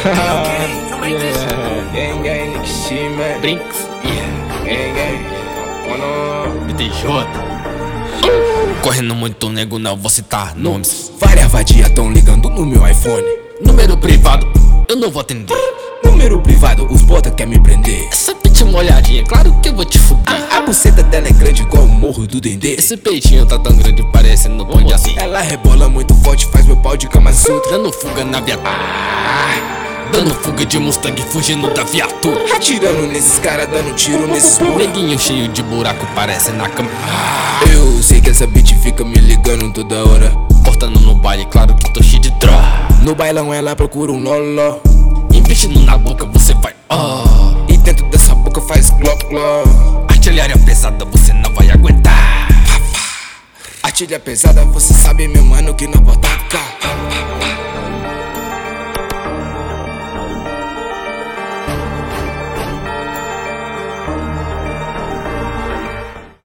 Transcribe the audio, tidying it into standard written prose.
Gang, gang, nigga, shit, man. Brinks, Gang, gang. BTJ. Correndo muito, nego, não vou citar nomes. Várias vadias tão ligando no meu iPhone. Número privado, eu não vou atender. Número privado, os bota quer me prender. Essa bitch é molhadinha, claro que eu vou te fuder. A buceta dela é grande igual o morro do Dendê. Esse peitinho tá tão grande, parecendo pão de açúcar. Ela rebola muito forte, faz meu pau de Kama Sutra. Dando fuga na viatura, dando fuga de Mustang, fugindo da viatura. Atirando nesses caras, dando tiro nesses burros. Neguinho cheio de buraco, parece na cama. Eu sei que essa bitch fica me ligando toda hora. Cortando no baile, claro que tô cheio de droga. No bailão ela procura um loló. Investindo na boca, você vai E dentro dessa boca faz glop glop. artilharia pesada, você não vai aguentar. Artilha pesada, você sabe, meu mano, que não bota cá.